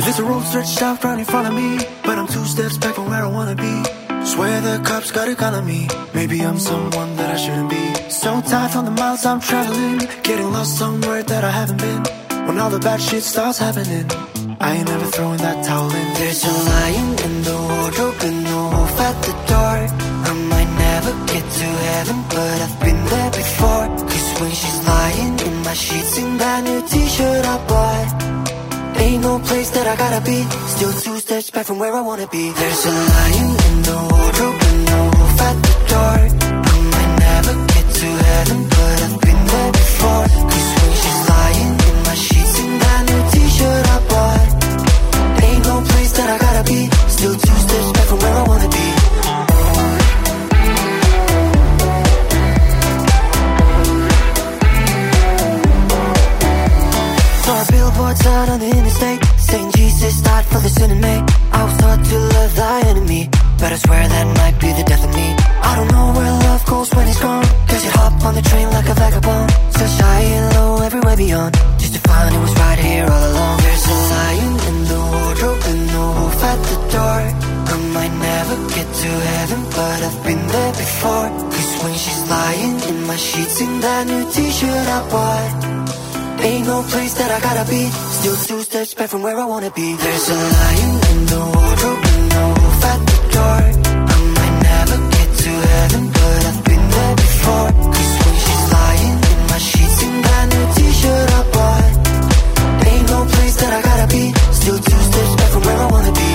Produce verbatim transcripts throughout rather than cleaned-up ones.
There's a road stretched out right in front of me, but I'm two steps back from where I wanna be. Swear the cops got a gun on me. Maybe I'm someone that I shouldn't be. So tired from the miles I'm traveling, getting lost somewhere that I haven't been. When all the bad shit starts happening, I ain't never throwing that towel in. There's a lion in the wardrobe and a wolf at the door. I might never get to heaven, but I've been there before. Cause when she's lying in my sheets in that new t-shirt I bought, ain't no place that I gotta be. Still two steps back from where I wanna be. There's a lion in the wardrobe and a wolf at the door. I might never get to heaven, but I've been there before. Cause when she's lying in my sheets in that new t-shirt I bought, ain't no place that I gotta be. Still two steps back from where I wanna be. Saw billboards out on the interstate saying Jesus died for the sin in me. I was taught to love thy enemy, but I swear that might be the death of me. I don't know where love goes when it's gone, cause you hop on the train like a vagabond. Such high and low, everywhere beyond, just to find it was right here all along. There's a lion in the wardrobe and a wolf at the door. I might never get to heaven, but I've been there before. Cause when she's lying in my sheets in that new t-shirt I bought, ain't no place that I gotta be. Still two steps back from where I wanna be. There's a lion in the wardrobe and a wolf at the door. I might never get to heaven, but I've been there before. Cause when she's lying in my sheets in that new t-shirt I bought, ain't no place that I gotta be. Still two steps back from where I wanna be.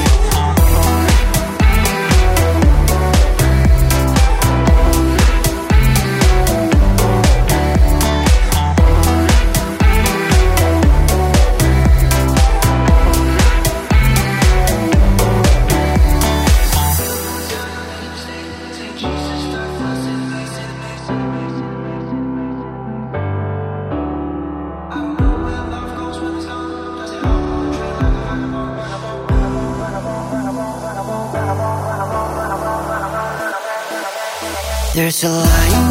There's a lion